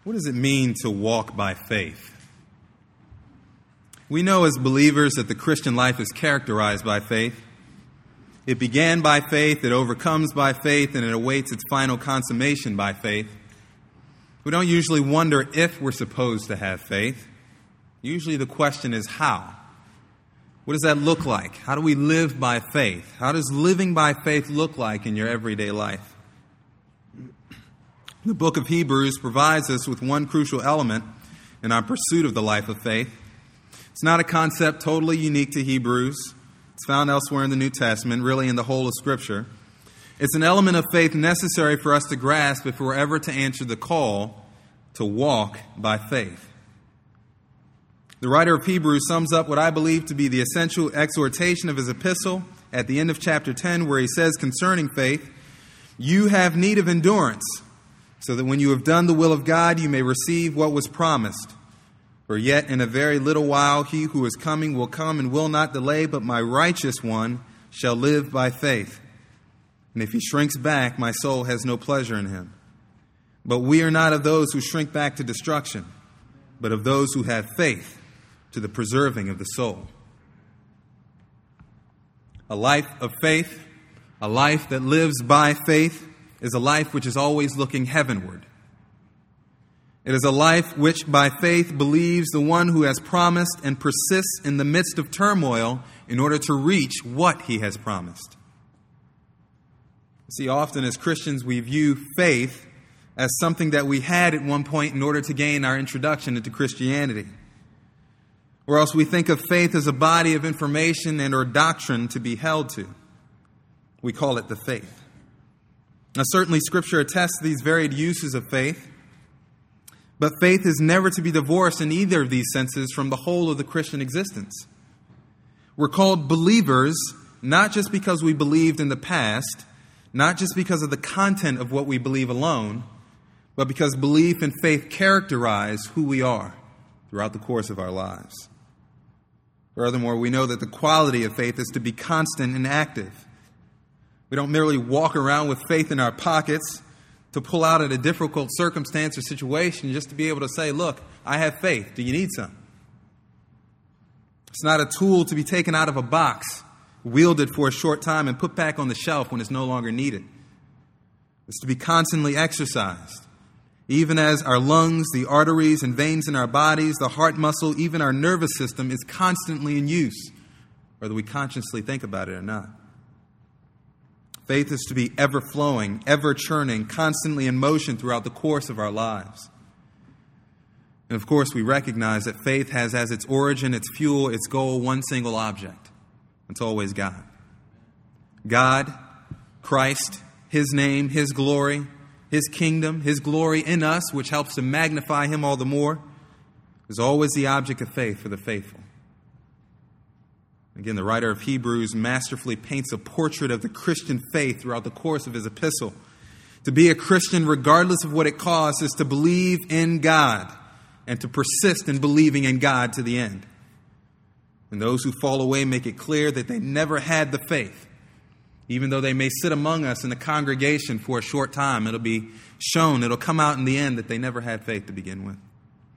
What does it mean to walk by faith? We know as believers that the Christian life is characterized by faith. It began by faith, it overcomes by faith, and it awaits its final consummation by faith. We don't usually wonder if we're supposed to have faith. Usually the question is how. What does that look like? How do we live by faith? How does living by faith look like in your everyday life? The book of Hebrews provides us with one crucial element in our pursuit of the life of faith. It's not a concept totally unique to Hebrews. It's found elsewhere in the New Testament, really in the whole of Scripture. It's an element of faith necessary for us to grasp if we're ever to answer the call to walk by faith. The writer of Hebrews sums up what I believe to be the essential exhortation of his epistle at the end of chapter 10, where he says concerning faith, "You have need of endurance, so that when you have done the will of God, you may receive what was promised. For yet in a very little while he who is coming will come and will not delay, but my righteous one shall live by faith. And if he shrinks back, my soul has no pleasure in him. But we are not of those who shrink back to destruction, but of those who have faith to the preserving of the soul." A life of faith, a life that lives by faith, is a life which is always looking heavenward. It is a life which by faith believes the one who has promised and persists in the midst of turmoil in order to reach what he has promised. See, often as Christians we view faith as something that we had at one point in order to gain our introduction into Christianity. Or else we think of faith as a body of information and or doctrine to be held to. We call it the faith. Now, certainly Scripture attests to these varied uses of faith, but faith is never to be divorced in either of these senses from the whole of the Christian existence. We're called believers not just because we believed in the past, not just because of the content of what we believe alone, but because belief and faith characterize who we are throughout the course of our lives. Furthermore, we know that the quality of faith is to be constant and active. We don't merely walk around with faith in our pockets to pull out at a difficult circumstance or situation just to be able to say, "Look, I have faith. Do you need some?" It's not a tool to be taken out of a box, wielded for a short time, and put back on the shelf when it's no longer needed. It's to be constantly exercised. Even as our lungs, the arteries and veins in our bodies, the heart muscle, even our nervous system is constantly in use, whether we consciously think about it or not. Faith is to be ever-flowing, ever-churning, constantly in motion throughout the course of our lives. And of course, we recognize that faith has as its origin, its fuel, its goal, one single object. It's always God. God, Christ, His name, His glory, His kingdom, His glory in us, which helps to magnify Him all the more, is always the object of faith for the faithful. Again, the writer of Hebrews masterfully paints a portrait of the Christian faith throughout the course of his epistle. To be a Christian, regardless of what it costs, is to believe in God and to persist in believing in God to the end. And those who fall away make it clear that they never had the faith. Even though they may sit among us in the congregation for a short time, it'll be shown, it'll come out in the end that they never had faith to begin with.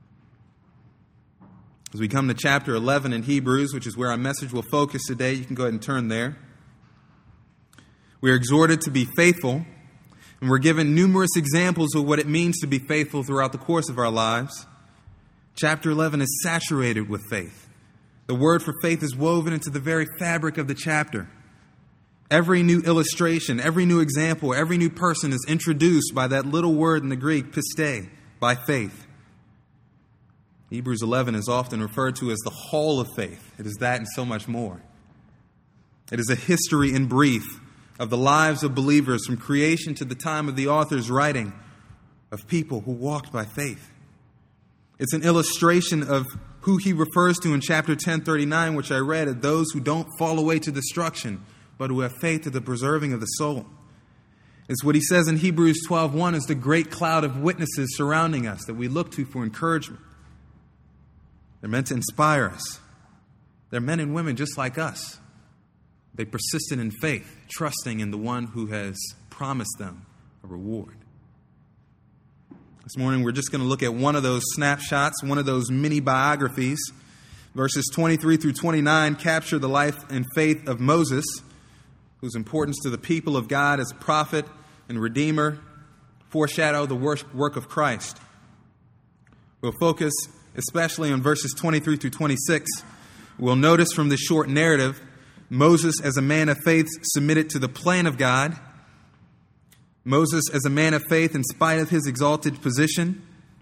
As we come to chapter 11 in Hebrews, which is where our message will focus today, you can go ahead and turn there. We are exhorted to be faithful, and we're given numerous examples of what it means to be faithful throughout the course of our lives. Chapter 11 is saturated with faith. The word for faith is woven into the very fabric of the chapter. Every new illustration, every new example, every new person is introduced by that little word in the Greek, piste, by faith. Hebrews 11 is often referred to as the hall of faith. It is that and so much more. It is a history in brief of the lives of believers from creation to the time of the author's writing, of people who walked by faith. It's an illustration of who he refers to in chapter 10:39, which I read, as those who don't fall away to destruction, but who have faith to the preserving of the soul. It's what he says in Hebrews 12:1 is the great cloud of witnesses surrounding us that we look to for encouragement. They're meant to inspire us. They're men and women just like us. They persisted in faith, trusting in the one who has promised them a reward. This morning we're just going to look at one of those snapshots, one of those mini biographies. Verses 23 through 29 capture the life and faith of Moses, whose importance to the people of God as prophet and redeemer foreshadow the work of Christ. We'll focus especially on verses 23 through 26. We'll notice from this short narrative, Moses as a man of faith submitted to the plan of God. Moses as a man of faith in spite of his exalted position.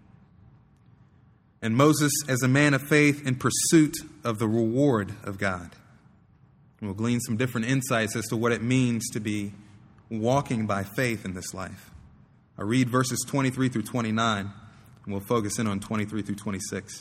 And Moses as a man of faith in pursuit of the reward of God. We'll glean some different insights as to what it means to be walking by faith in this life. I'll read verses 23 through 29, and we'll focus in on 23 through 26.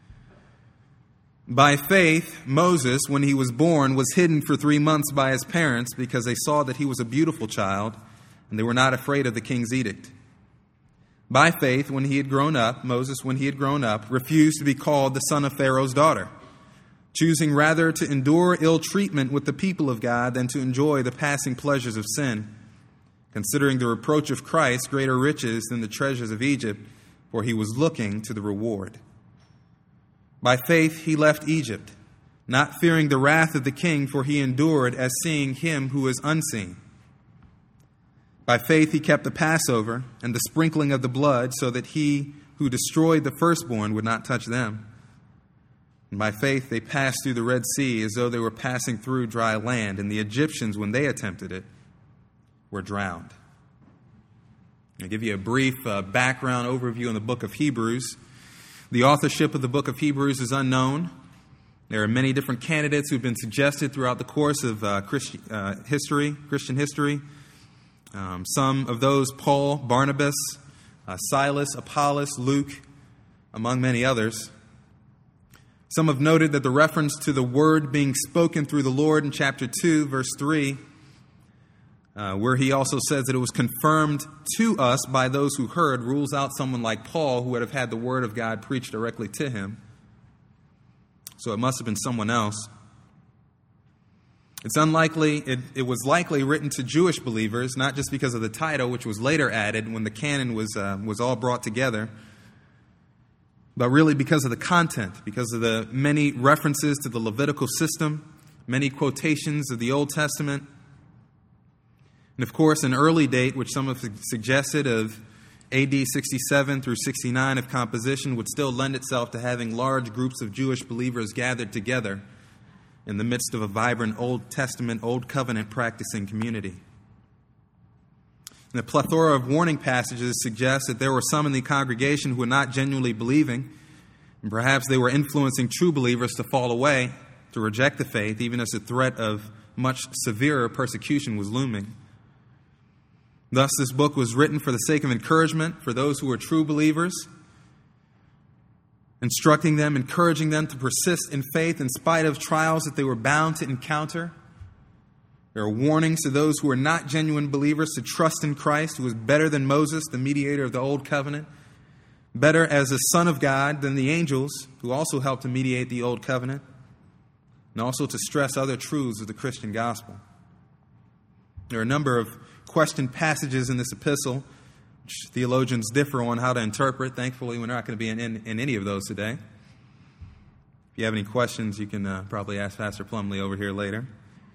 By faith, Moses, when he was born, was hidden for 3 months by his parents because they saw that he was a beautiful child, and they were not afraid of the king's edict. By faith, when he had grown up, Moses, when he had grown up, refused to be called the son of Pharaoh's daughter, choosing rather to endure ill treatment with the people of God than to enjoy the passing pleasures of sin, considering the reproach of Christ greater riches than the treasures of Egypt, for he was looking to the reward. By faith he left Egypt, not fearing the wrath of the king, for he endured as seeing him who is unseen. By faith he kept the Passover and the sprinkling of the blood, so that he who destroyed the firstborn would not touch them. And by faith they passed through the Red Sea as though they were passing through dry land, and the Egyptians, when they attempted it, were drowned. I'll give you a brief background overview in the book of Hebrews. The authorship of the book of Hebrews is unknown. There are many different candidates who have been suggested throughout the course of Christian history. Some of those, Paul, Barnabas, Silas, Apollos, Luke, among many others. Some have noted that the reference to the word being spoken through the Lord in chapter 2, verse 3, where he also says that it was confirmed to us by those who heard, rules out someone like Paul who would have had the word of God preached directly to him. So it must have been someone else. It's unlikely, it was likely written to Jewish believers, not just because of the title, which was later added when the canon was all brought together, but really because of the content, because of the many references to the Levitical system, many quotations of the Old Testament. And of course, an early date, which some have suggested, of AD 67 through 69 of composition would still lend itself to having large groups of Jewish believers gathered together in the midst of a vibrant Old Testament, Old Covenant practicing community. And the plethora of warning passages suggest that there were some in the congregation who were not genuinely believing, and perhaps they were influencing true believers to fall away, to reject the faith, even as the threat of much severer persecution was looming. Thus, this book was written for the sake of encouragement for those who were true believers, instructing them, encouraging them to persist in faith in spite of trials that they were bound to encounter. There are warnings to those who are not genuine believers to trust in Christ, who is better than Moses, the mediator of the Old Covenant, better as a son of God than the angels, who also helped to mediate the Old Covenant, and also to stress other truths of the Christian gospel. There are a number of questioned passages in this epistle, which theologians differ on how to interpret. Thankfully, we're not going to be in any of those today. If you have any questions, you can probably ask Pastor Plumley over here later.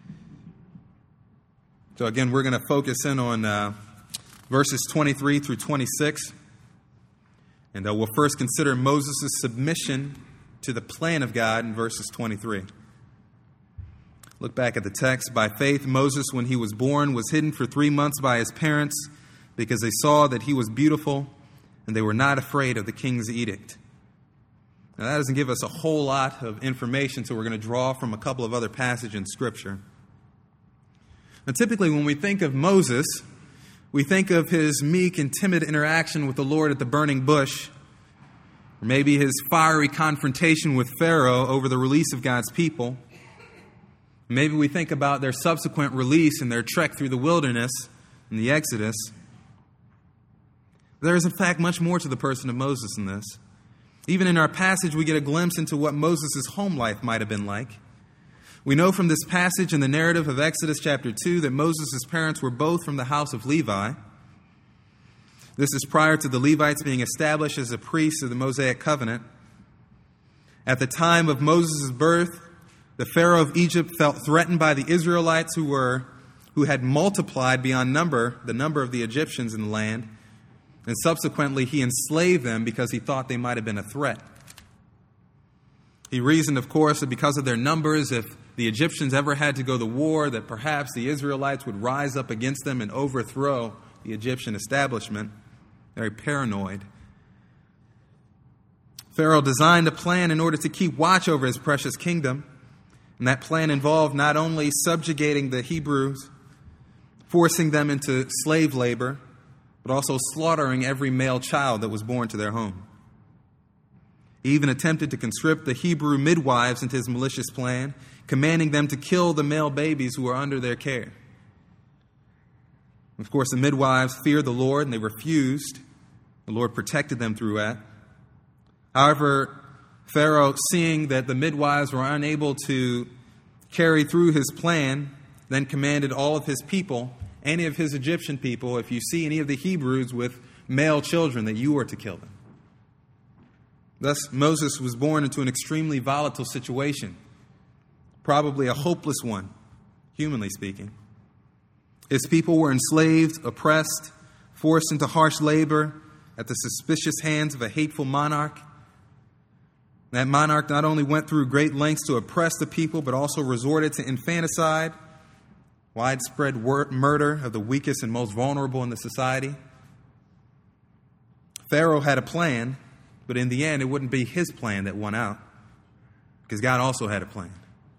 So again, we're going to focus in on verses 23 through 26. And we'll first consider Moses' submission to the plan of God in verses 23. Look back at the text. By faith, Moses, when he was born, was hidden for 3 months by his parents because they saw that he was beautiful and they were not afraid of the king's edict. Now, that doesn't give us a whole lot of information, so we're going to draw from a couple of other passages in Scripture. Now, typically, when we think of Moses, we think of his meek and timid interaction with the Lord at the burning bush, or maybe his fiery confrontation with Pharaoh over the release of God's people. Maybe we think about their subsequent release and their trek through the wilderness in the Exodus. There is, in fact, much more to the person of Moses than this. Even in our passage, we get a glimpse into what Moses' home life might have been like. We know from this passage in the narrative of Exodus chapter 2 that Moses' parents were both from the house of Levi. This is prior to the Levites being established as a priest of the Mosaic covenant. At the time of Moses' birth, the Pharaoh of Egypt felt threatened by the Israelites who had multiplied beyond the number of the Egyptians in the land, and subsequently he enslaved them because he thought they might have been a threat. He reasoned, of course, that because of their numbers, if the Egyptians ever had to go to war, that perhaps the Israelites would rise up against them and overthrow the Egyptian establishment. Very paranoid. Pharaoh designed a plan in order to keep watch over his precious kingdom. And that plan involved not only subjugating the Hebrews, forcing them into slave labor, but also slaughtering every male child that was born to their home. He even attempted to conscript the Hebrew midwives into his malicious plan, commanding them to kill the male babies who were under their care. Of course, the midwives feared the Lord and they refused. The Lord protected them through that. However, Pharaoh, seeing that the midwives were unable to carry through his plan, then commanded all of his people, any of his Egyptian people, if you see any of the Hebrews with male children, that you are to kill them. Thus, Moses was born into an extremely volatile situation, probably a hopeless one, humanly speaking. His people were enslaved, oppressed, forced into harsh labor at the suspicious hands of a hateful monarch. That monarch not only went through great lengths to oppress the people, but also resorted to infanticide, widespread murder of the weakest and most vulnerable in the society. Pharaoh had a plan, but in the end, it wouldn't be his plan that won out, because God also had a plan.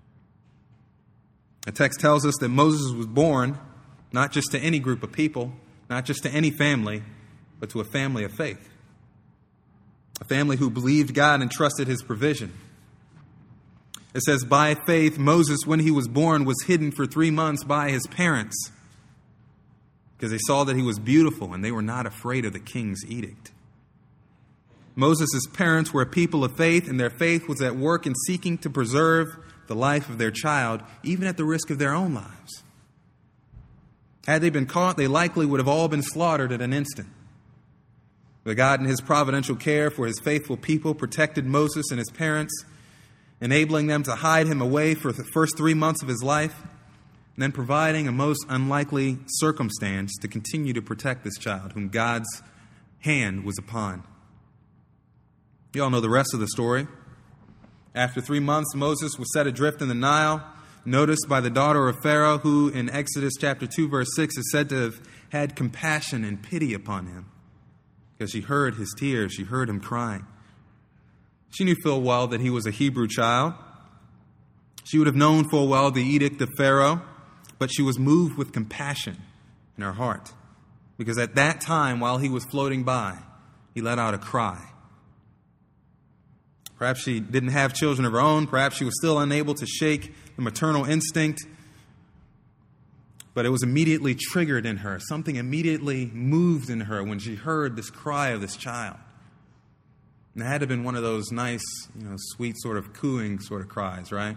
The text tells us that Moses was born not just to any group of people, not just to any family, but to a family of faith. A family who believed God and trusted his provision. It says, by faith, Moses, when he was born, was hidden for 3 months by his parents because they saw that he was beautiful and they were not afraid of the king's edict. Moses' parents were a people of faith, and their faith was at work in seeking to preserve the life of their child, even at the risk of their own lives. Had they been caught, they likely would have all been slaughtered at an instant. But God, in his providential care for his faithful people, protected Moses and his parents, enabling them to hide him away for the first 3 months of his life, and then providing a most unlikely circumstance to continue to protect this child, whom God's hand was upon. You all know the rest of the story. After 3 months, Moses was set adrift in the Nile, noticed by the daughter of Pharaoh, who in Exodus chapter 2, verse 6 is said to have had compassion and pity upon him. Because she heard his tears, she heard him crying. She knew full well that he was a Hebrew child. She would have known full well the edict of Pharaoh, but she was moved with compassion in her heart. Because at that time, while he was floating by, he let out a cry. Perhaps she didn't have children of her own. Perhaps she was still unable to shake the maternal instinct. But it was immediately triggered in her. Something immediately moved in her when she heard this cry of this child. And it had to have been one of those nice, sweet sort of cooing sort of cries, right?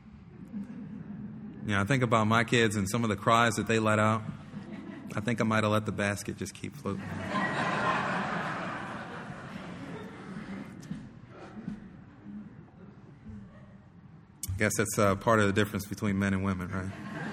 I think about my kids and some of the cries that they let out. I think I might have let the basket just keep floating. I guess that's part of the difference between men and women, right?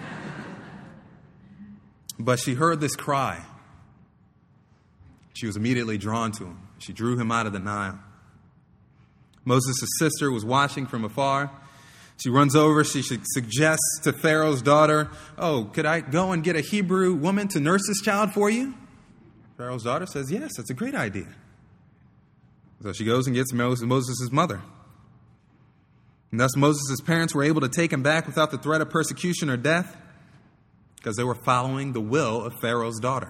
But she heard this cry. She was immediately drawn to him. She drew him out of the Nile. Moses' sister was watching from afar. She runs over. She suggests to Pharaoh's daughter, could I go and get a Hebrew woman to nurse this child for you? Pharaoh's daughter says, yes, that's a great idea. So she goes and gets Moses' mother. And thus Moses' parents were able to take him back without the threat of persecution or death, because they were following the will of Pharaoh's daughter.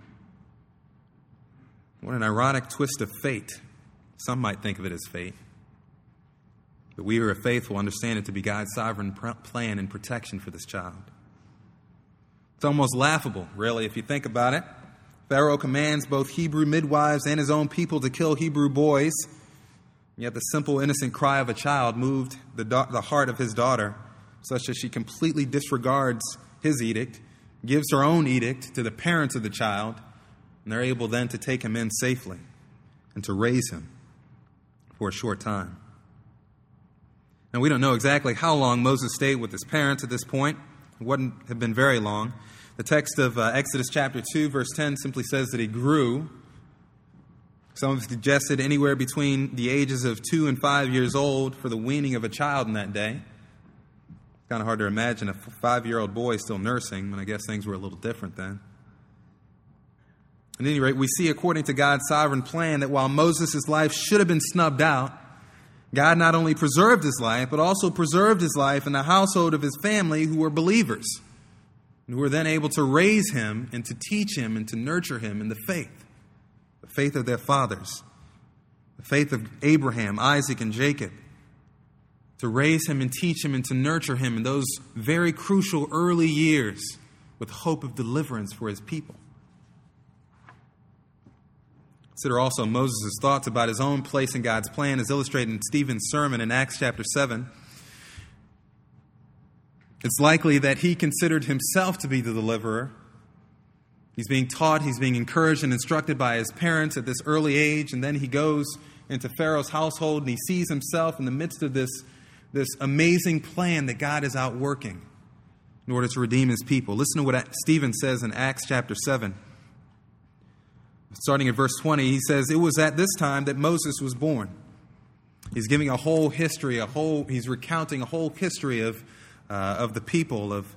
What an ironic twist of fate. Some might think of it as fate. But we who are faithful understand it to be God's sovereign plan and protection for this child. It's almost laughable, really, if you think about it. Pharaoh commands both Hebrew midwives and his own people to kill Hebrew boys. Yet the simple, innocent cry of a child moved the heart of his daughter, such that she completely disregards his edict, gives her own edict to the parents of the child, And they're able then to take him in safely and to raise him for a short time. Now, we don't know exactly how long Moses stayed with his parents at this point. It wouldn't have been very long. The text of Exodus chapter 2, verse 10 simply says that he grew. Some have suggested anywhere between the ages of 2 and 5 years old for the weaning of a child in that day. It's kind of hard to imagine a 5-year-old boy still nursing, but I guess things were a little different then. At any rate, we see according to God's sovereign plan that while Moses' life should have been snubbed out, God not only preserved his life, but also preserved his life in the household of his family who were believers, and who were then able to raise him and to teach him and to nurture him in the faith of their fathers, the faith of Abraham, Isaac, and Jacob, to raise him and teach him and to nurture him in those very crucial early years with hope of deliverance for his people. Consider also Moses' thoughts about his own place in God's plan as illustrated in Stephen's sermon in Acts chapter 7. It's likely that he considered himself to be the deliverer. He's being taught, he's being encouraged and instructed by his parents at this early age, and then he goes into Pharaoh's household and he sees himself in the midst of this amazing plan that God is out working in order to redeem his people. Listen to what Stephen says in Acts chapter 7. Starting at verse 20, he says, "It was at this time that Moses was born." He's giving a whole history, he's recounting a whole history of the people, of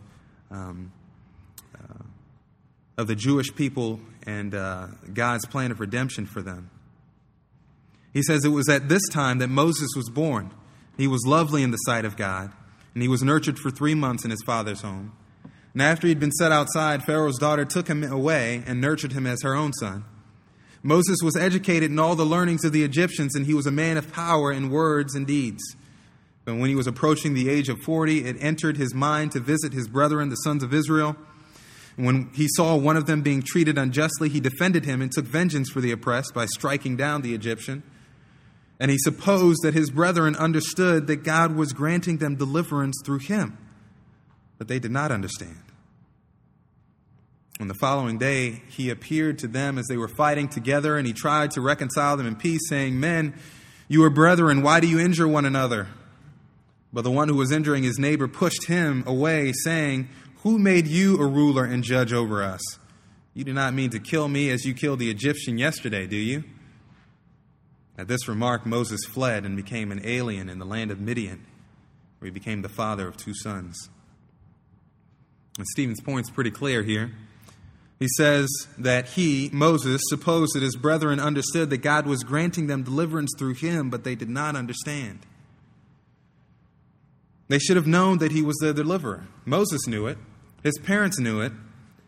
the Jewish people and God's plan of redemption for them. He says, "It was at this time that Moses was born. He was lovely in the sight of God, and he was nurtured for 3 months in his father's home. And after he'd been set outside, Pharaoh's daughter took him away and nurtured him as her own son. Moses was educated in all the learnings of the Egyptians, and he was a man of power in words and deeds. But when he was approaching the age of 40, it entered his mind to visit his brethren, the sons of Israel. And when he saw one of them being treated unjustly, he defended him and took vengeance for the oppressed by striking down the Egyptian. And he supposed that his brethren understood that God was granting them deliverance through him. But they did not understand. On the following day, he appeared to them as they were fighting together, and he tried to reconcile them in peace, saying, 'Men, you are brethren, why do you injure one another?' But the one who was injuring his neighbor pushed him away, saying, 'Who made you a ruler and judge over us? You do not mean to kill me as you killed the Egyptian yesterday, do you?' At this remark, Moses fled and became an alien in the land of Midian, where he became the father of 2 sons. And Stephen's point's pretty clear here. He says that he, Moses, supposed that his brethren understood that God was granting them deliverance through him, but they did not understand. They should have known that he was their deliverer. Moses knew it. His parents knew it.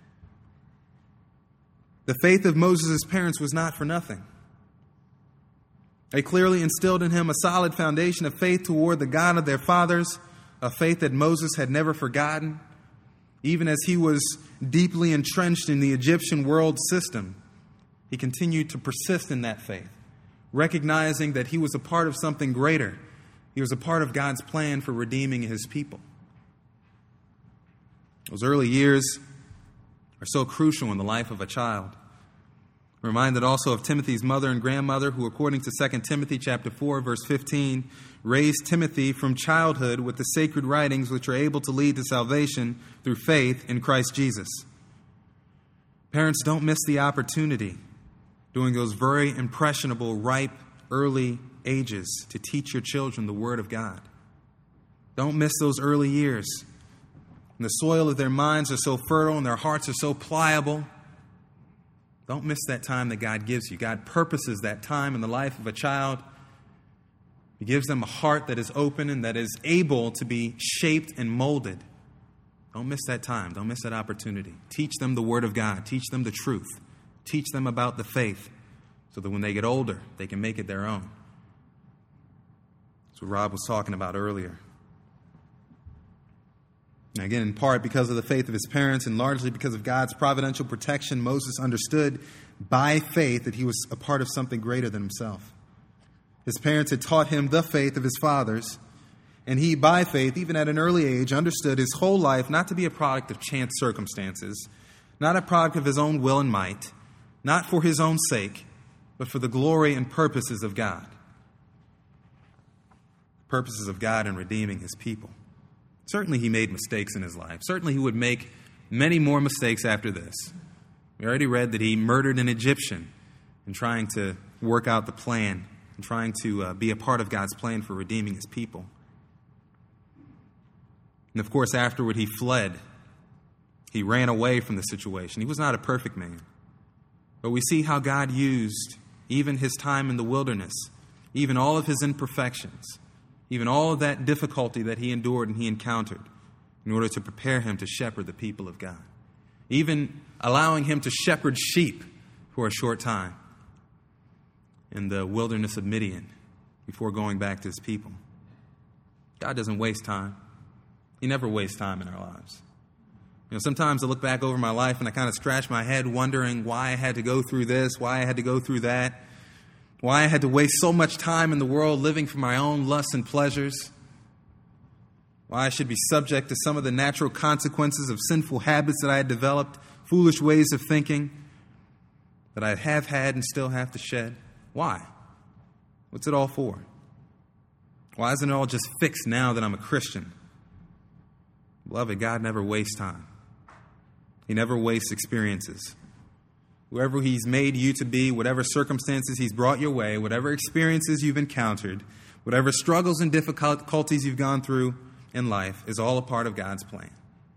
The faith of Moses' parents was not for nothing. They clearly instilled in him a solid foundation of faith toward the God of their fathers, a faith that Moses had never forgotten. Even as he was deeply entrenched in the Egyptian world system, he continued to persist in that faith, recognizing that he was a part of something greater. He was a part of God's plan for redeeming his people. Those early years are so crucial in the life of a child. We're reminded also of Timothy's mother and grandmother, who, according to 2 Timothy chapter 4, verse 15, raised Timothy from childhood with the sacred writings which are able to lead to salvation through faith in Christ Jesus. Parents, don't miss the opportunity during those very impressionable, ripe, early ages to teach your children the Word of God. Don't miss those early years. And the soil of their minds are so fertile and their hearts are so pliable. Don't miss that time that God gives you. God purposes that time in the life of a child. He gives them a heart that is open and that is able to be shaped and molded. Don't miss that time. Don't miss that opportunity. Teach them the Word of God. Teach them the truth. Teach them about the faith so that when they get older, they can make it their own. That's what Rob was talking about earlier. And again, in part because of the faith of his parents and largely because of God's providential protection, Moses understood by faith that he was a part of something greater than himself. His parents had taught him the faith of his fathers, and he, by faith, even at an early age, understood his whole life not to be a product of chance circumstances, not a product of his own will and might, not for his own sake, but for the glory and purposes of God. Purposes of God in redeeming his people. Certainly he made mistakes in his life. Certainly he would make many more mistakes after this. We already read that he murdered an Egyptian in trying to work out the plan and trying to be a part of God's plan for redeeming his people. And of course, afterward, he fled. He ran away from the situation. He was not a perfect man. But we see how God used even his time in the wilderness, even all of his imperfections, even all of that difficulty that he endured and he encountered in order to prepare him to shepherd the people of God. Even allowing him to shepherd sheep for a short time in the wilderness of Midian before going back to his people. God doesn't waste time. He never wastes time in our lives. Sometimes I look back over my life and I kind of scratch my head wondering why I had to go through this, why I had to go through that, why I had to waste so much time in the world living for my own lusts and pleasures, why I should be subject to some of the natural consequences of sinful habits that I had developed, foolish ways of thinking that I have had and still have to shed. Why? What's it all for? Why isn't it all just fixed now that I'm a Christian? Beloved, God never wastes time. He never wastes experiences. Whoever he's made you to be, whatever circumstances he's brought your way, whatever experiences you've encountered, whatever struggles and difficulties you've gone through in life is all a part of God's plan.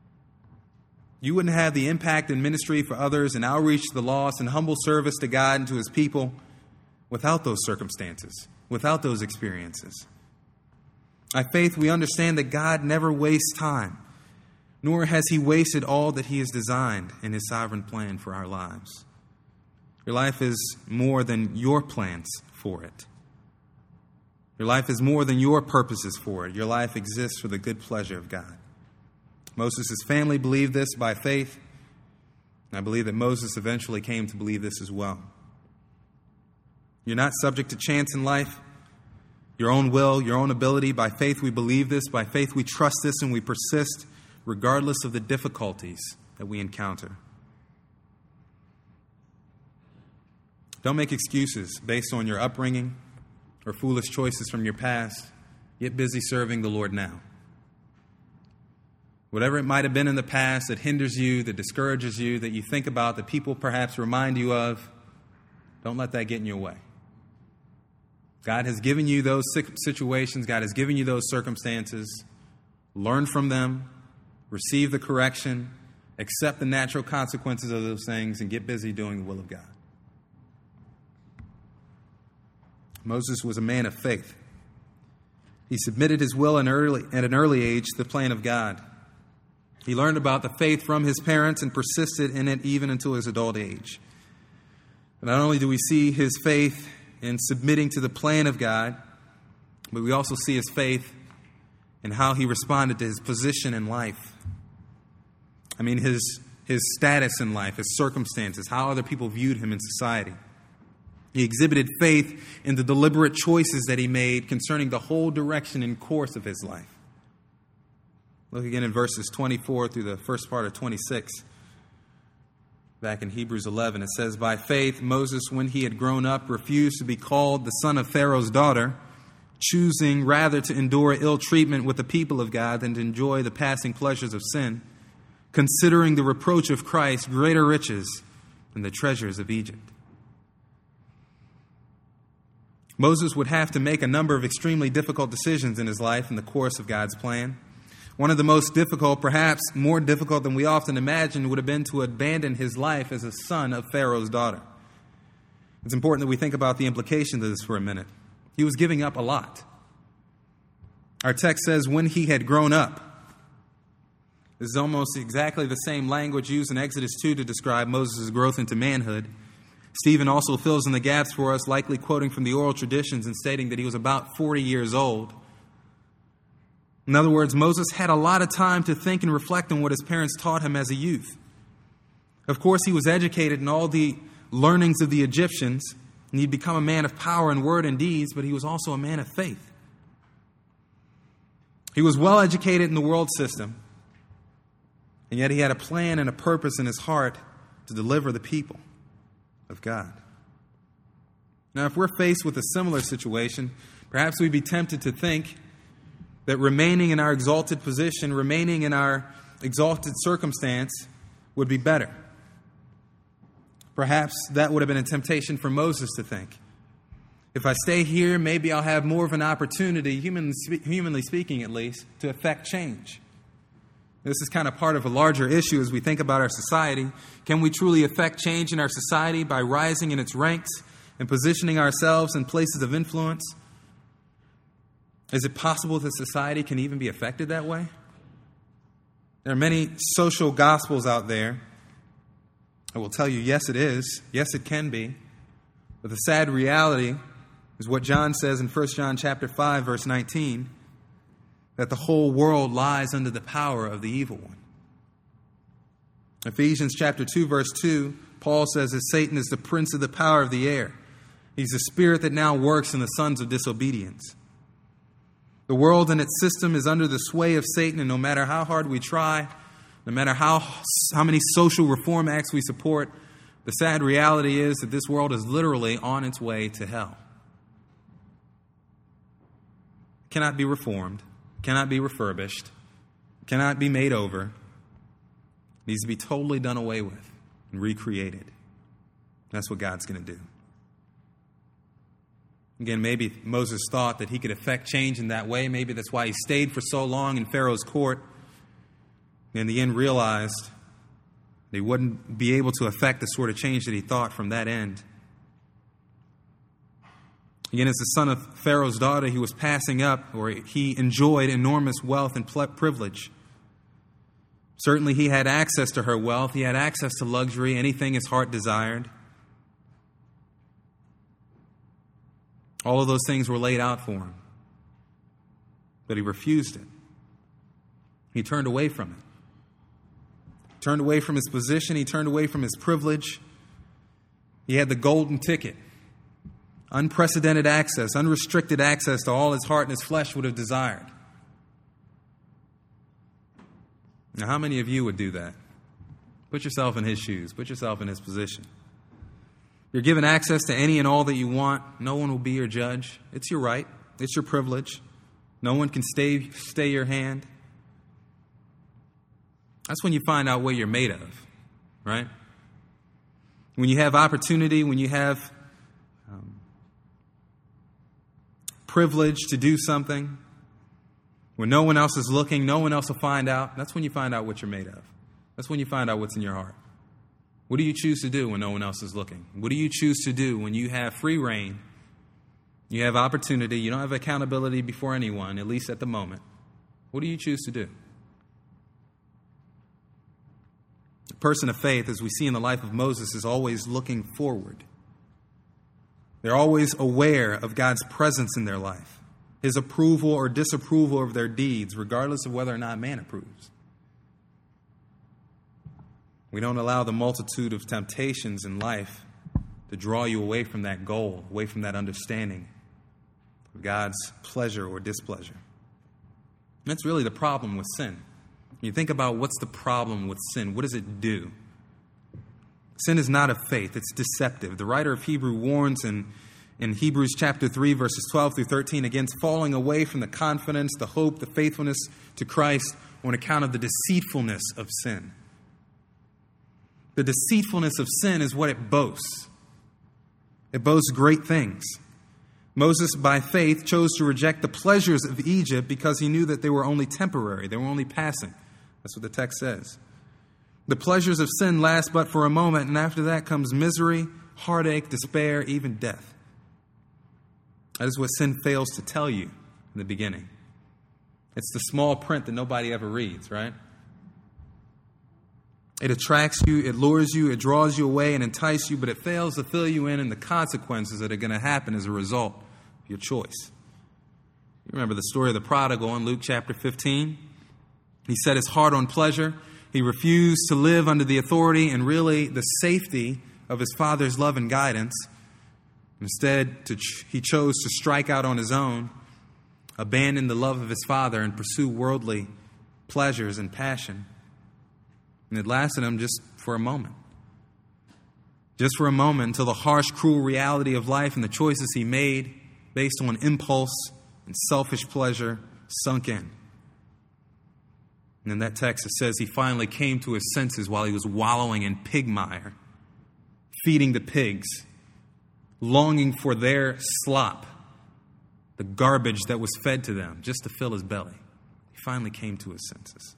You wouldn't have the impact in ministry for others and outreach to the lost and humble service to God and to his people without those circumstances, without those experiences. By faith, we understand that God never wastes time, nor has he wasted all that he has designed in his sovereign plan for our lives. Your life is more than your plans for it. Your life is more than your purposes for it. Your life exists for the good pleasure of God. Moses' family believed this by faith, and I believe that Moses eventually came to believe this as well. You're not subject to chance in life, your own will, your own ability. By faith we believe this. By faith we trust this and we persist regardless of the difficulties that we encounter. Don't make excuses based on your upbringing or foolish choices from your past. Get busy serving the Lord now. Whatever it might have been in the past that hinders you, that discourages you, that you think about, that people perhaps remind you of, don't let that get in your way. God has given you those situations. God has given you those circumstances. Learn from them. Receive the correction. Accept the natural consequences of those things and get busy doing the will of God. Moses was a man of faith. He submitted his will at an early age to the plan of God. He learned about the faith from his parents and persisted in it even until his adult age. But not only do we see his faith in submitting to the plan of God, but we also see his faith in how he responded to his position in life. I mean, his status in life, his circumstances, how other people viewed him in society. He exhibited faith in the deliberate choices that he made concerning the whole direction and course of his life. Look again in verses 24 through the first part of 26. Back in Hebrews 11, it says, "By faith, Moses, when he had grown up, refused to be called the son of Pharaoh's daughter, choosing rather to endure ill treatment with the people of God than to enjoy the passing pleasures of sin, considering the reproach of Christ greater riches than the treasures of Egypt." Moses would have to make a number of extremely difficult decisions in his life in the course of God's plan. One of the most difficult, perhaps more difficult than we often imagine, would have been to abandon his life as a son of Pharaoh's daughter. It's important that we think about the implications of this for a minute. He was giving up a lot. Our text says, when he had grown up. This is almost exactly the same language used in Exodus 2 to describe Moses' growth into manhood. Stephen also fills in the gaps for us, likely quoting from the oral traditions and stating that he was about 40 years old. In other words, Moses had a lot of time to think and reflect on what his parents taught him as a youth. Of course, he was educated in all the learnings of the Egyptians, and he'd become a man of power in word and deeds, but he was also a man of faith. He was well educated in the world system, and yet he had a plan and a purpose in his heart to deliver the people. of God. Now, if we're faced with a similar situation, perhaps we'd be tempted to think that remaining in our exalted position, remaining in our exalted circumstance would be better. Perhaps that would have been a temptation for Moses to think. If I stay here, maybe I'll have more of an opportunity, humanly speaking at least, to affect change. This is kind of part of a larger issue as we think about our society. Can we truly affect change in our society by rising in its ranks and positioning ourselves in places of influence? Is it possible that society can even be affected that way? There are many social gospels out there. I will tell you, yes, it is. Yes, it can be. But the sad reality is what John says in 1 John chapter 5, verse 19, that the whole world lies under the power of the evil one. Ephesians chapter 2, verse 2, Paul says that Satan is the prince of the power of the air. He's the spirit that now works in the sons of disobedience. The world and its system is under the sway of Satan, and no matter how hard we try, no matter how many social reform acts we support, the sad reality is that this world is literally on its way to hell. It cannot be reformed, cannot be refurbished, cannot be made over. It needs to be totally done away with and recreated. That's what God's going to do. Again, maybe Moses thought that he could effect change in that way. Maybe that's why he stayed for so long in Pharaoh's court. And in the end realized that he wouldn't be able to effect the sort of change that he thought from that end. Again, as the son of Pharaoh's daughter, he was passing up, or he enjoyed enormous wealth and privilege. Certainly he had access to her wealth. He had access to luxury, anything his heart desired. All of those things were laid out for him. But he refused it. He turned away from it. He turned away from his position. He turned away from his privilege. He had the golden ticket. Unprecedented access, unrestricted access to all his heart and his flesh would have desired. Now, how many of you would do that? Put yourself in his shoes. Put yourself in his position. You're given access to any and all that you want. No one will be your judge. It's your right. It's your privilege. No one can stay your hand. That's when you find out what you're made of, right? When you have opportunity, when you have privilege to do something, when no one else is looking, no one else will find out, that's when you find out what you're made of. That's when you find out what's in your heart. What do you choose to do when no one else is looking? What do you choose to do when you have free reign, you have opportunity, you don't have accountability before anyone, at least at the moment? What do you choose to do? A person of faith, as we see in the life of Moses, is always looking forward. They're always aware of God's presence in their life, His approval or disapproval of their deeds, regardless of whether or not man approves. We don't allow the multitude of temptations in life to draw you away from that goal, away from that understanding of God's pleasure or displeasure. And that's really the problem with sin. You think about what's the problem with sin. What does it do? Sin is not of faith. It's deceptive. The writer of Hebrews warns in Hebrews chapter 3, verses 12 through 13, against falling away from the confidence, the hope, the faithfulness to Christ on account of the deceitfulness of sin. The deceitfulness of sin is what it boasts. It boasts great things. Moses, by faith, chose to reject the pleasures of Egypt because he knew that they were only temporary. They were only passing. That's what the text says. The pleasures of sin last but for a moment, and after that comes misery, heartache, despair, even death. That is what sin fails to tell you in the beginning. It's the small print that nobody ever reads, right? It attracts you, it lures you, it draws you away and entices you, but it fails to fill you in the consequences that are going to happen as a result of your choice. You remember the story of the prodigal in Luke chapter 15? He set his heart on pleasure. He refused to live under the authority and really the safety of his father's love and guidance. Instead, he chose to strike out on his own, abandon the love of his father, and pursue worldly pleasures and passion. And it lasted him just for a moment. just for a moment, until the harsh, cruel reality of life and the choices he made based on impulse and selfish pleasure sunk in. And in that text it says he finally came to his senses while he was wallowing in pig mire, feeding the pigs, longing for their slop, the garbage that was fed to them, just to fill his belly. He finally came to his senses.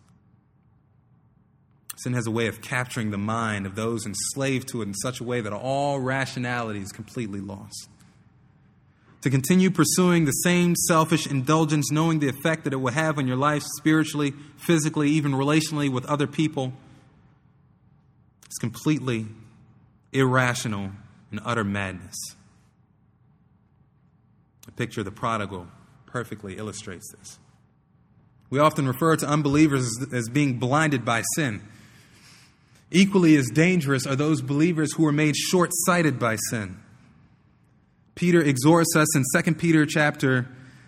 Sin has a way of capturing the mind of those enslaved to it in such a way that all rationality is completely lost. To continue pursuing the same selfish indulgence, knowing the effect that it will have on your life spiritually, physically, even relationally with other people, is completely irrational and utter madness. The picture of the prodigal perfectly illustrates this. We often refer to unbelievers as being blinded by sin. Equally as dangerous are those believers who are made short-sighted by sin. Peter exhorts us in 2 Peter chapter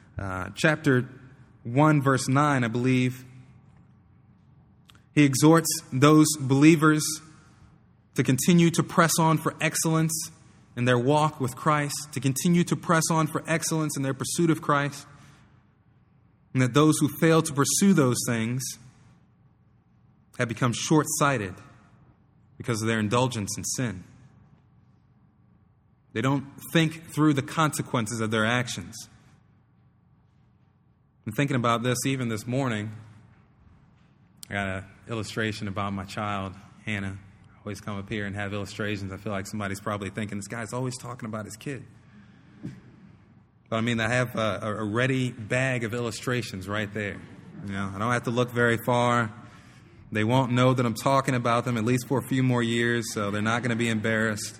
1, verse 9, I believe. He exhorts those believers to continue to press on for excellence in their walk with Christ, to continue to press on for excellence in their pursuit of Christ, and that those who fail to pursue those things have become short-sighted because of their indulgence in sin. They don't think through the consequences of their actions. I'm thinking about this even this morning. I got an illustration about my child, Hannah. I always come up here and have illustrations. I feel like somebody's probably thinking, this guy's always talking about his kid. But I mean, I have a ready bag of illustrations right there. You know, I don't have to look very far. They won't know that I'm talking about them, at least for a few more years, so they're not going to be embarrassed.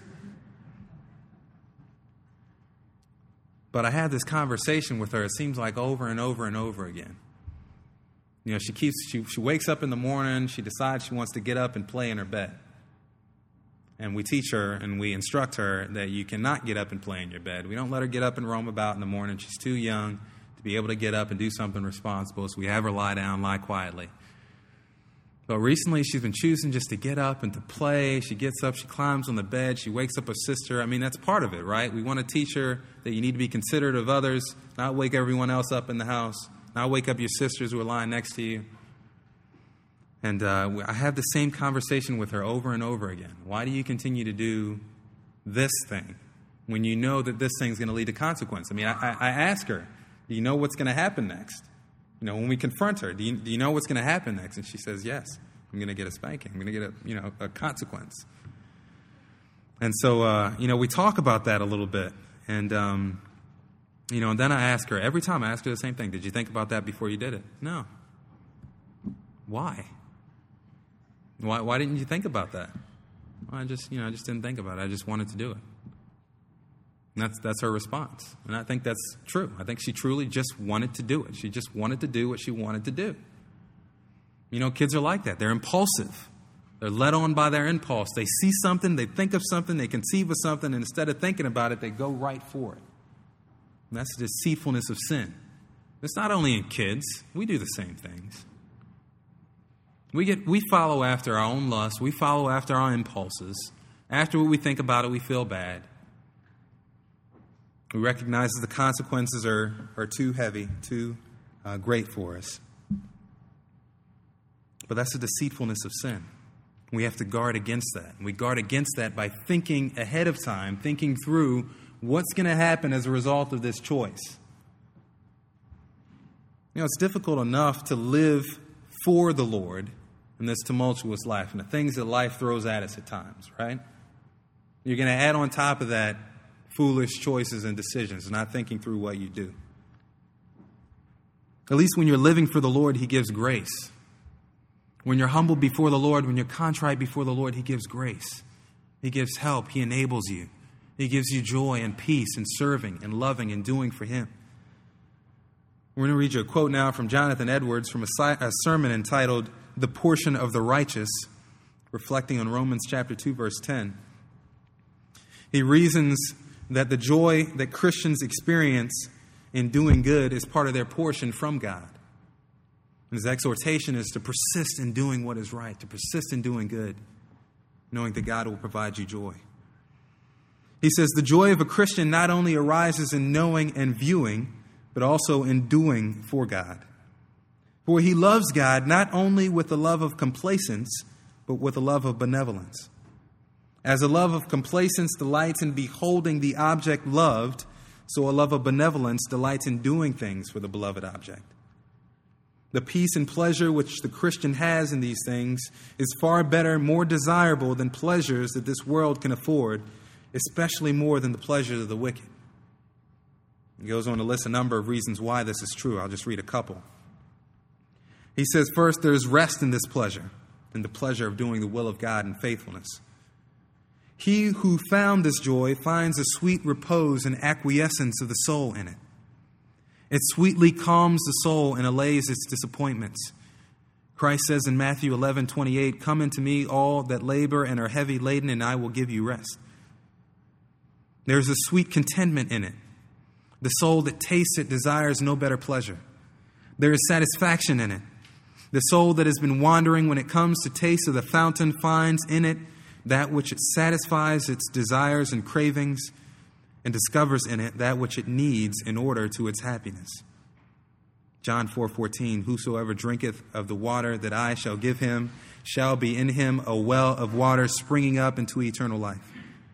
But I had this conversation with her, it seems like over and over and over again. You know, she wakes up in the morning, she decides she wants to get up and play in her bed. And we teach her and we instruct her that you cannot get up and play in your bed. We don't let her get up and roam about in the morning. She's too young to be able to get up and do something responsible, so we have her lie down, lie quietly. But recently she's been choosing just to get up and to play. She gets up, she climbs on the bed, she wakes up her sister. I mean, that's part of it, right? We want to teach her that you need to be considerate of others, not wake everyone else up in the house, not wake up your sisters who are lying next to you. And I have the same conversation with her over and over again. Why do you continue to do this thing when you know that this thing's going to lead to consequence? I mean, I ask her, do you know what's going to happen next? You know, when we confront her, do you know what's going to happen next? And she says, yes, I'm going to get a spanking. I'm going to get a consequence. And so, we talk about that a little bit. And, and then I ask her, every time I ask her the same thing, did you think about that before you did it? No. Why? Why didn't you think about that? Well, I just didn't think about it. I just wanted to do it. And that's her response. And I think that's true. I think she truly just wanted to do it. She just wanted to do what she wanted to do. You know, kids are like that. They're impulsive. They're led on by their impulse. They see something, they think of something, they conceive of something, and instead of thinking about it, they go right for it. And that's the deceitfulness of sin. It's not only in kids. We do the same things. We follow after our own lust. We follow after our impulses. After we think about it, we feel bad. We recognize that the consequences are too heavy, too great for us. But that's the deceitfulness of sin. We have to guard against that. And we guard against that by thinking ahead of time, thinking through what's going to happen as a result of this choice. You know, it's difficult enough to live for the Lord in this tumultuous life and the things that life throws at us at times, right? You're going to add on top of that foolish choices and decisions, not thinking through what you do. At least when you're living for the Lord, He gives grace. When you're humble before the Lord, when you're contrite before the Lord, He gives grace. He gives help. He enables you. He gives you joy and peace in serving and loving and doing for Him. We're going to read you a quote now from Jonathan Edwards from a sermon entitled, "The Portion of the Righteous," reflecting on Romans chapter 2, verse 10. He reasons that the joy that Christians experience in doing good is part of their portion from God. And his exhortation is to persist in doing what is right, to persist in doing good, knowing that God will provide you joy. He says the joy of a Christian not only arises in knowing and viewing, but also in doing for God. For he loves God not only with the love of complacence, but with a love of benevolence. As a love of complacence delights in beholding the object loved, so a love of benevolence delights in doing things for the beloved object. The peace and pleasure which the Christian has in these things is far better, more desirable than pleasures that this world can afford, especially more than the pleasures of the wicked. He goes on to list a number of reasons why this is true. I'll just read a couple. He says, first, there's rest in this pleasure, in the pleasure of doing the will of God in faithfulness. He who found this joy finds a sweet repose and acquiescence of the soul in it. It sweetly calms the soul and allays its disappointments. Christ says in Matthew 11:28, "Come unto me, all that labor and are heavy laden, and I will give you rest." There's a sweet contentment in it. The soul that tastes it desires no better pleasure. There is satisfaction in it. The soul that has been wandering when it comes to taste of the fountain finds in it that which it satisfies its desires and cravings, and discovers in it that which it needs in order to its happiness. John 4:14, "Whosoever drinketh of the water that I shall give him shall be in him a well of water springing up into eternal life."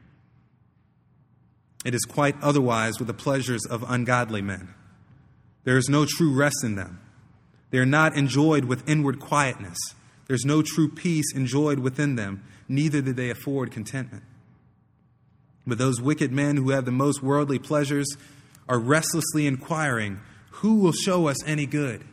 It is quite otherwise with the pleasures of ungodly men. There is no true rest in them. They are not enjoyed with inward quietness. There's no true peace enjoyed within them, neither do they afford contentment. But those wicked men who have the most worldly pleasures are restlessly inquiring, "Who will show us any good?"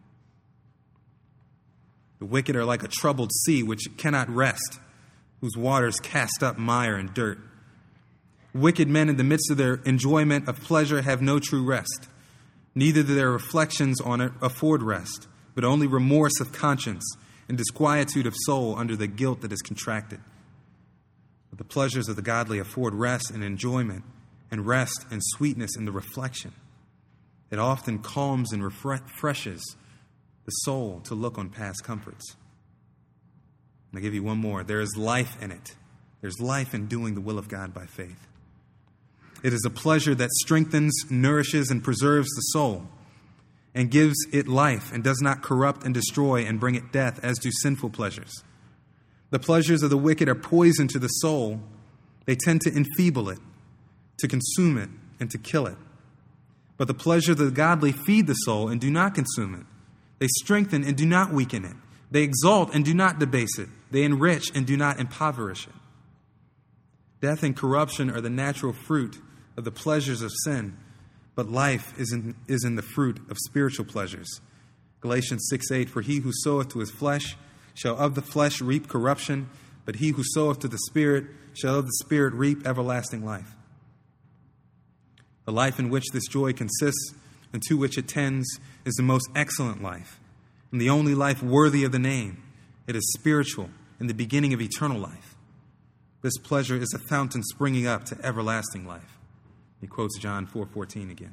The wicked are like a troubled sea which cannot rest, whose waters cast up mire and dirt. Wicked men in the midst of their enjoyment of pleasure have no true rest. Neither do their reflections on it afford rest, but only remorse of conscience and disquietude of soul under the guilt that is contracted. But the pleasures of the godly afford rest and enjoyment, and rest and sweetness in the reflection. It often calms and refreshes the soul to look on past comforts. And I'll give you one more. There is life in it. There's life in doing the will of God by faith. It is a pleasure that strengthens, nourishes, and preserves the soul, and gives it life, and does not corrupt and destroy and bring it death, as do sinful pleasures. The pleasures of the wicked are poison to the soul. They tend to enfeeble it, to consume it, and to kill it. But the pleasures of the godly feed the soul and do not consume it. They strengthen and do not weaken it. They exalt and do not debase it. They enrich and do not impoverish it. Death and corruption are the natural fruit of the pleasures of sin, but life is in the fruit of spiritual pleasures. Galatians 6:8, "For he who soweth to his flesh shall of the flesh reap corruption, but he who soweth to the Spirit shall of the Spirit reap everlasting life." The life in which this joy consists and to which it tends is the most excellent life, and the only life worthy of the name. It is spiritual and the beginning of eternal life. This pleasure is a fountain springing up to everlasting life. He quotes John 4:14 again.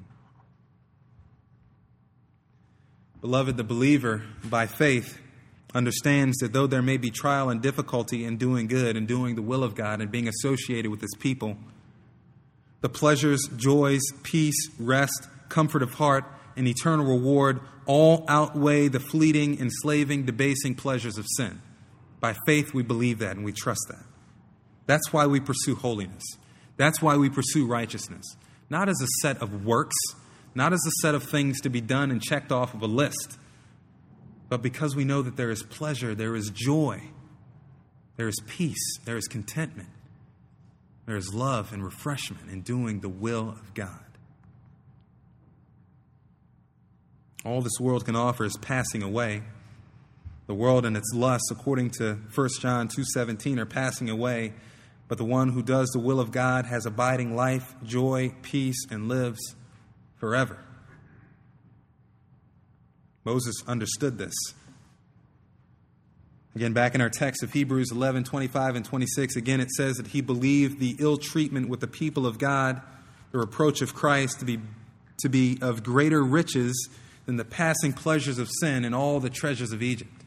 Beloved, the believer, by faith, understands that though there may be trial and difficulty in doing good and doing the will of God and being associated with His people, the pleasures, joys, peace, rest, comfort of heart, and eternal reward all outweigh the fleeting, enslaving, debasing pleasures of sin. By faith, we believe that and we trust that. That's why we pursue holiness. That's why we pursue righteousness. Not as a set of works, not as a set of things to be done and checked off of a list, but because we know that there is pleasure, there is joy, there is peace, there is contentment, there is love and refreshment in doing the will of God. All this world can offer is passing away. The world and its lusts, according to 1 John 2:17, are passing away. But the one who does the will of God has abiding life, joy, peace, and lives forever. Moses understood this. Again, back in our text of Hebrews 11:25 and 26, again it says that he believed the ill treatment with the people of God, the reproach of Christ, to be of greater riches than the passing pleasures of sin and all the treasures of Egypt.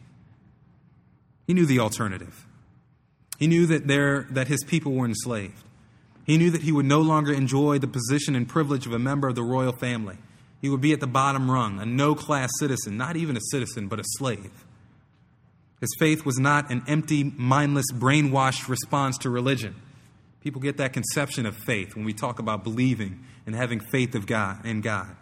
He knew the alternative. He knew that his people were enslaved. He knew that he would no longer enjoy the position and privilege of a member of the royal family. He would be at the bottom rung, a no-class citizen, not even a citizen, but a slave. His faith was not an empty, mindless, brainwashed response to religion. People get that conception of faith when we talk about believing and having faith in God.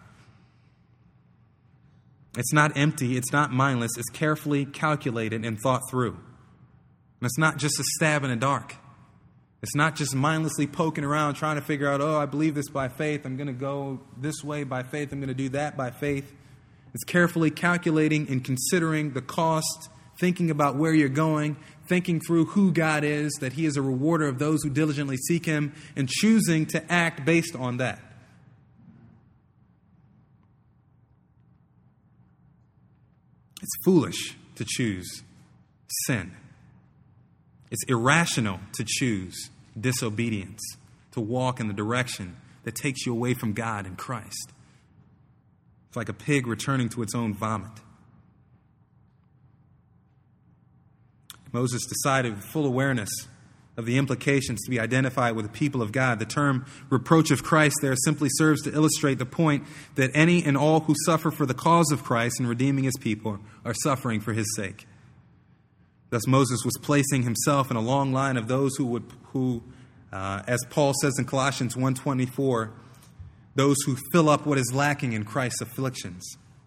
It's not empty, it's not mindless, it's carefully calculated and thought through. And it's not just a stab in the dark. It's not just mindlessly poking around trying to figure out, I believe this by faith, I'm going to go this way by faith, I'm going to do that by faith. It's carefully calculating and considering the cost, thinking about where you're going, thinking through who God is, that He is a rewarder of those who diligently seek Him, and choosing to act based on that. It's foolish to choose sin. It's irrational to choose disobedience, to walk in the direction that takes you away from God and Christ. It's like a pig returning to its own vomit. Moses decided with full awareness of the implications to be identified with the people of God. The term reproach of Christ there simply serves to illustrate the point that any and all who suffer for the cause of Christ in redeeming His people are suffering for His sake. Thus, Moses was placing himself in a long line of those who, as Paul says in Colossians 1:24, those who fill up what is lacking in Christ's afflictions.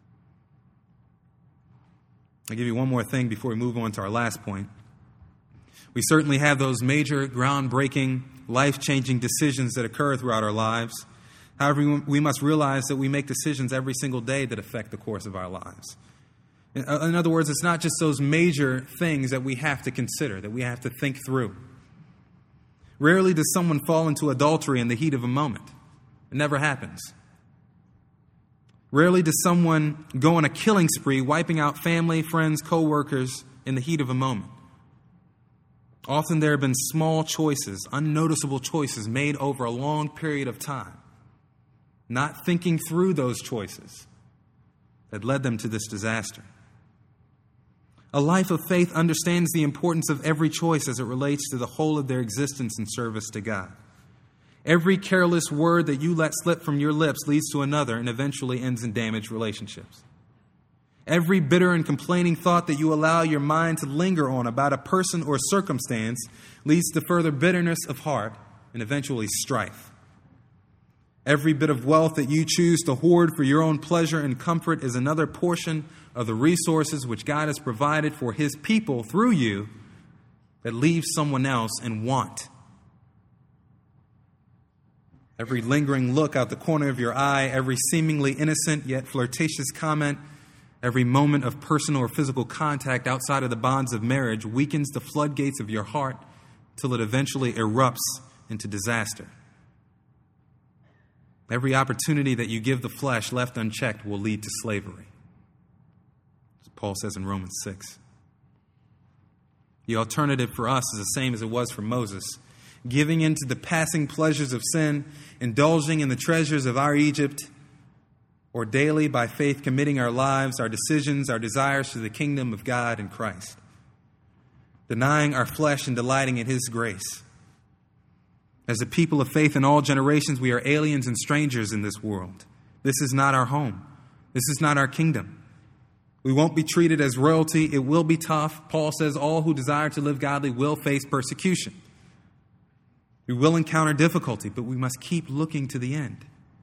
I'll give you one more thing before we move on to our last point. We certainly have those major, groundbreaking, life-changing decisions that occur throughout our lives. However, we must realize that we make decisions every single day that affect the course of our lives. In other words, it's not just those major things that we have to consider, that we have to think through. Rarely does someone fall into adultery in the heat of a moment. It never happens. Rarely does someone go on a killing spree, wiping out family, friends, co-workers in the heat of a moment. Often there have been small choices, unnoticeable choices made over a long period of time, not thinking through those choices that led them to this disaster. A life of faith understands the importance of every choice as it relates to the whole of their existence in service to God. Every careless word that you let slip from your lips leads to another and eventually ends in damaged relationships. Every bitter and complaining thought that you allow your mind to linger on about a person or circumstance leads to further bitterness of heart and eventually strife. Every bit of wealth that you choose to hoard for your own pleasure and comfort is another portion of the resources which God has provided for His people through you that leaves someone else in want. Every lingering look out the corner of your eye, every seemingly innocent yet flirtatious comment, every moment of personal or physical contact outside of the bonds of marriage weakens the floodgates of your heart till it eventually erupts into disaster. Every opportunity that you give the flesh left unchecked will lead to slavery, as Paul says in Romans 6. The alternative for us is the same as it was for Moses. Giving in to the passing pleasures of sin, indulging in the treasures of our Egypt, or daily by faith committing our lives, our decisions, our desires to the kingdom of God and Christ. Denying our flesh and delighting in His grace. As a people of faith in all generations, we are aliens and strangers in this world. This is not our home. This is not our kingdom. We won't be treated as royalty. It will be tough. Paul says all who desire to live godly will face persecution. We will encounter difficulty, but we must keep looking to the end.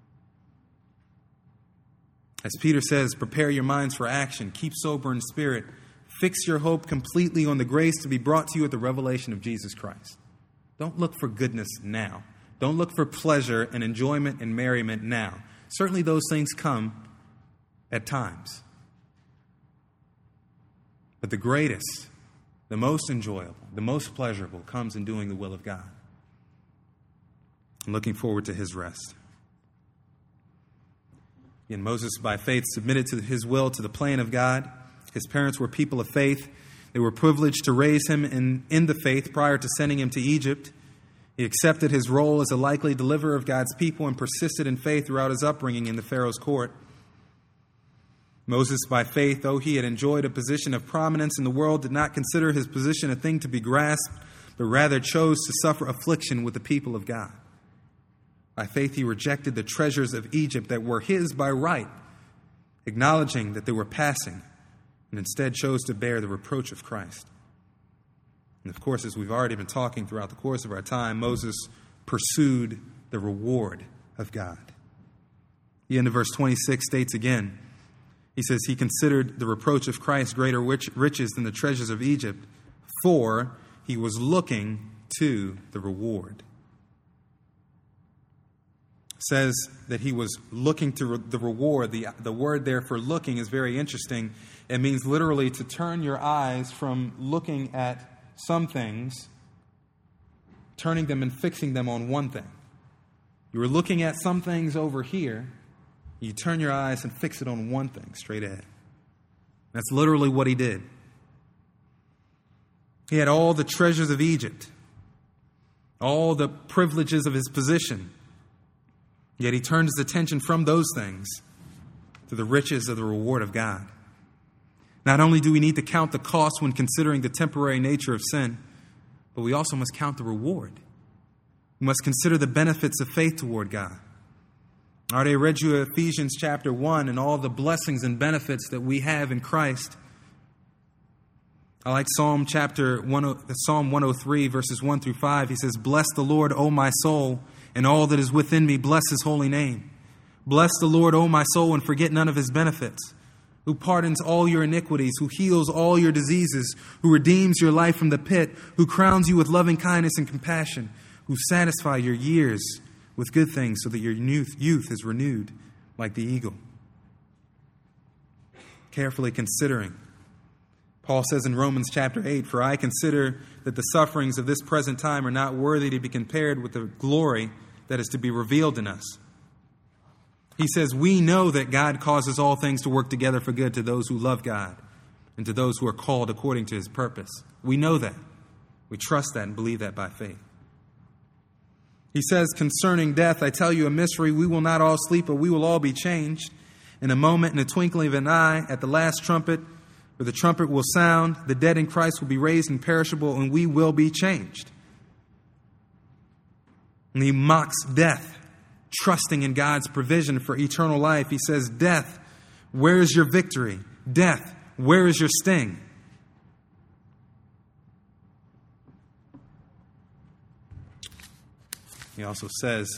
As Peter says, prepare your minds for action. Keep sober in spirit. Fix your hope completely on the grace to be brought to you at the revelation of Jesus Christ. Don't look for goodness now. Don't look for pleasure and enjoyment and merriment now. Certainly those things come at times. But the greatest, the most enjoyable, the most pleasurable comes in doing the will of God. And looking forward to His rest. And Moses, by faith, submitted to His will, to the plan of God. His parents were people of faith. They were privileged to raise him in the faith prior to sending him to Egypt. He accepted his role as a likely deliverer of God's people and persisted in faith throughout his upbringing in the Pharaoh's court. Moses, by faith, though he had enjoyed a position of prominence in the world, did not consider his position a thing to be grasped, but rather chose to suffer affliction with the people of God. By faith he rejected the treasures of Egypt that were his by right, acknowledging that they were passing, and instead chose to bear the reproach of Christ. And of course, as we've already been talking throughout the course of our time, Moses pursued the reward of God. The end of verse 26 states again, he says, he considered the reproach of Christ greater riches than the treasures of Egypt, for he was looking to the reward. It says that he was looking to the reward. The word there for looking is very interesting. It means literally to turn your eyes from looking at some things, turning them and fixing them on one thing. You were looking at some things over here, you turn your eyes and fix it on one thing, straight ahead. That's literally what he did. He had all the treasures of Egypt, all the privileges of his position, yet he turned his attention from those things to the riches of the reward of God. Not only do we need to count the cost when considering the temporary nature of sin, but we also must count the reward. We must consider the benefits of faith toward God. I already read you Ephesians chapter 1 and all the blessings and benefits that we have in Christ. I like Psalm 103, verses 1 through 5. He says, "Bless the Lord, O my soul, and all that is within me, bless his holy name. Bless the Lord, O my soul, and forget none of his benefits, who pardons all your iniquities, who heals all your diseases, who redeems your life from the pit, who crowns you with loving kindness and compassion, who satisfy your years with good things so that your youth is renewed like the eagle." Carefully considering, Paul says in Romans chapter 8, "For I consider that the sufferings of this present time are not worthy to be compared with the glory that is to be revealed in us." He says, we know that God causes all things to work together for good to those who love God and to those who are called according to his purpose. We know that. We trust that and believe that by faith. He says concerning death, "I tell you a mystery, we will not all sleep, but we will all be changed. In a moment, in the twinkling of an eye, at the last trumpet, for the trumpet will sound, the dead in Christ will be raised imperishable, and we will be changed." And he mocks death, trusting in God's provision for eternal life. He says, "Death, where is your victory? Death, where is your sting?" He also says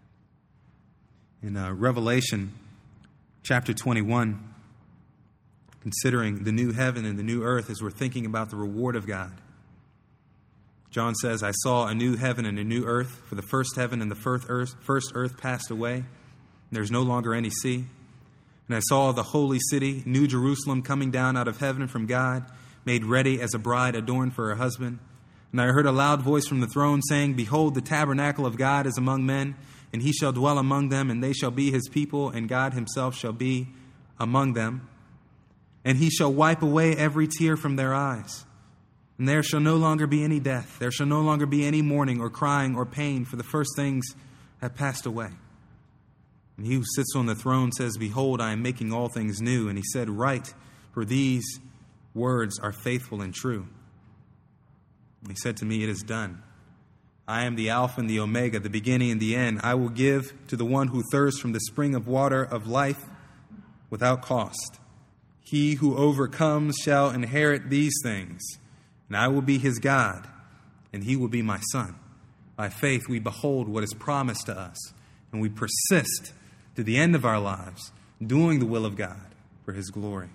in Revelation chapter 21, considering the new heaven and the new earth as we're thinking about the reward of God. John says, "I saw a new heaven and a new earth, for the first heaven and the first earth passed away, and there's no longer any sea. And I saw the holy city, New Jerusalem, coming down out of heaven from God, made ready as a bride adorned for her husband. And I heard a loud voice from the throne saying, 'Behold, the tabernacle of God is among men, and he shall dwell among them, and they shall be his people, and God himself shall be among them. And he shall wipe away every tear from their eyes. And there shall no longer be any death. There shall no longer be any mourning or crying or pain, for the first things have passed away.' And he who sits on the throne says, 'Behold, I am making all things new.' And he said, 'Write, for these words are faithful and true.' And he said to me, 'It is done. I am the Alpha and the Omega, the beginning and the end. I will give to the one who thirsts from the spring of water of life without cost. He who overcomes shall inherit these things, and I will be his God, and he will be my son.' By faith we behold what is promised to us, and we persist to the end of our lives, doing the will of God for his glory."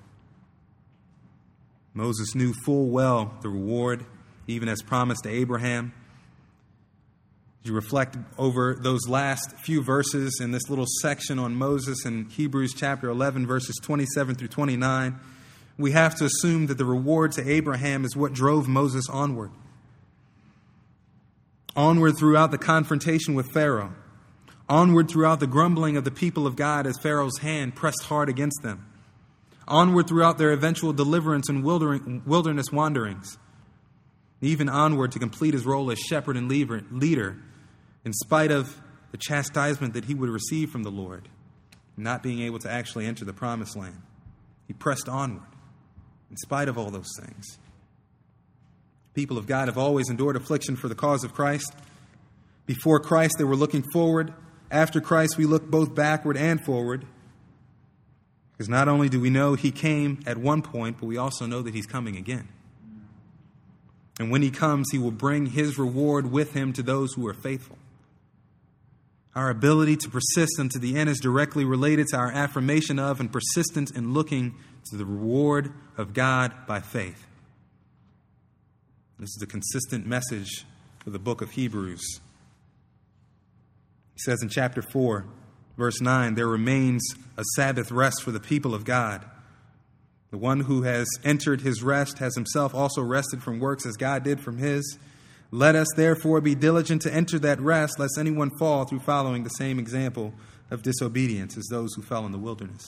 Moses knew full well the reward, even as promised to Abraham. As you reflect over those last few verses in this little section on Moses in Hebrews chapter 11, verses 27 through 29, we have to assume that the reward to Abraham is what drove Moses onward. Onward throughout the confrontation with Pharaoh. Onward throughout the grumbling of the people of God as Pharaoh's hand pressed hard against them. Onward throughout their eventual deliverance and wilderness wanderings. Even onward to complete his role as shepherd and leader, in spite of the chastisement that he would receive from the Lord, not being able to actually enter the promised land. He pressed onward, in spite of all those things. People of God have always endured affliction for the cause of Christ. Before Christ, they were looking forward. after Christ, we look both backward and forward. Because not only do we know he came at one point, but we also know that he's coming again. And when he comes, he will bring his reward with him to those who are faithful. Our ability to persist unto the end is directly related to our affirmation of and persistence in looking to the reward of God by faith. This is a consistent message for the book of Hebrews. He says in chapter 4, verse 9, there remains a Sabbath rest for the people of God. The one who has entered his rest has himself also rested from works as God did from his. Let us therefore be diligent to enter that rest, lest anyone fall through following the same example of disobedience as those who fell in the wilderness.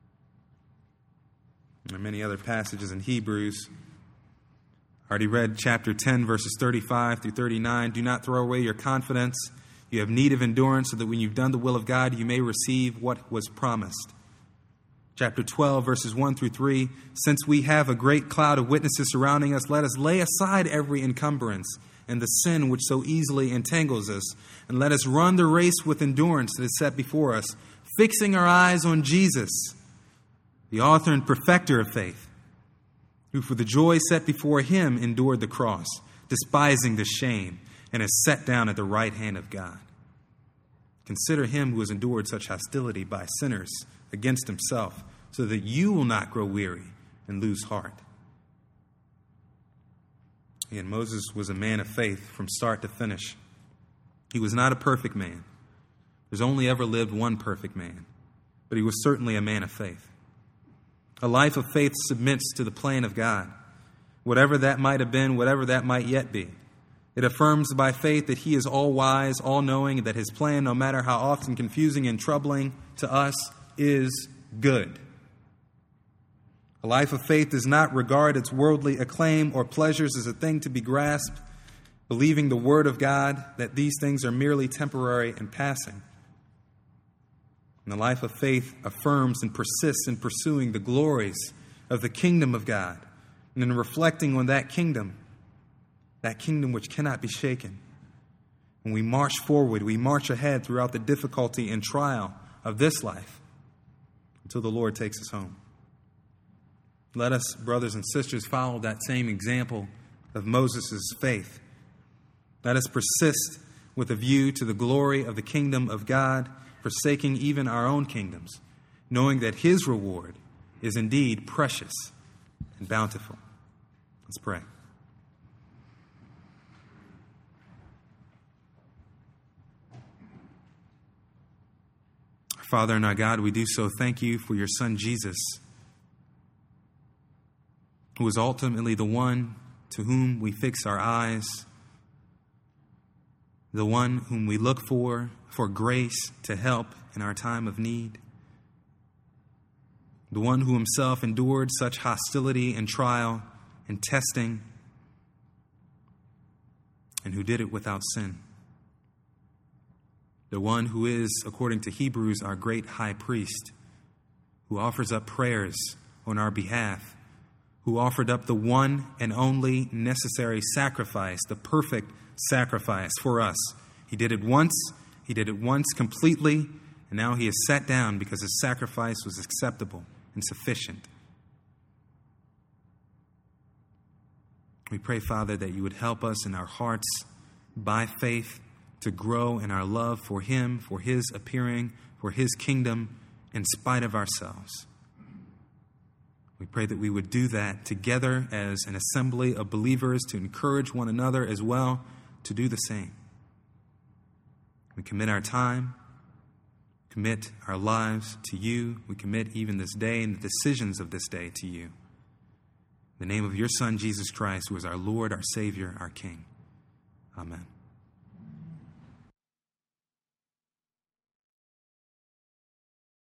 There are many other passages in Hebrews. I already read chapter 10, verses 35 through 39. Do not throw away your confidence. You have need of endurance so that when you've done the will of God, you may receive what was promised. Chapter 12, verses 1 through 3. Since we have a great cloud of witnesses surrounding us, let us lay aside every encumbrance and the sin which so easily entangles us, and let us run the race with endurance that is set before us, fixing our eyes on Jesus, the author and perfecter of faith, who for the joy set before him endured the cross, despising the shame, and is set down at the right hand of God. Consider him who has endured such hostility by sinners against himself, so that you will not grow weary and lose heart. Again, Moses was a man of faith from start to finish. He was not a perfect man. There's only ever lived one perfect man, but he was certainly a man of faith. A life of faith submits to the plan of God, whatever that might have been, whatever that might yet be. It affirms by faith that he is all-wise, all-knowing, and that his plan, no matter how often confusing and troubling to us, is good. A life of faith does not regard its worldly acclaim or pleasures as a thing to be grasped, believing the word of God that these things are merely temporary and passing. And the life of faith affirms and persists in pursuing the glories of the kingdom of God and in reflecting on that kingdom which cannot be shaken. When we march forward, we march ahead throughout the difficulty and trial of this life until the Lord takes us home. Let us, brothers and sisters, follow that same example of Moses' faith. Let us persist with a view to the glory of the kingdom of God, forsaking even our own kingdoms, knowing that his reward is indeed precious and bountiful. Let's pray. Our Father and our God, we do so thank you for your Son Jesus, who is ultimately the one to whom we fix our eyes, the one whom we look for grace to help in our time of need, the one who himself endured such hostility and trial and testing, and who did it without sin. The one who is, according to Hebrews, our great high priest, who offers up prayers on our behalf, who offered up the one and only necessary sacrifice, the perfect sacrifice for us. He did it once completely, and now he is sat down because his sacrifice was acceptable and sufficient. We pray, Father, that you would help us in our hearts by faith to grow in our love for him, for his appearing, for his kingdom, in spite of ourselves. We pray that we would do that together as an assembly of believers to encourage one another as well to do the same. We commit our time, commit our lives to you. We commit even this day and the decisions of this day to you. In the name of your Son, Jesus Christ, who is our Lord, our Savior, our King. Amen.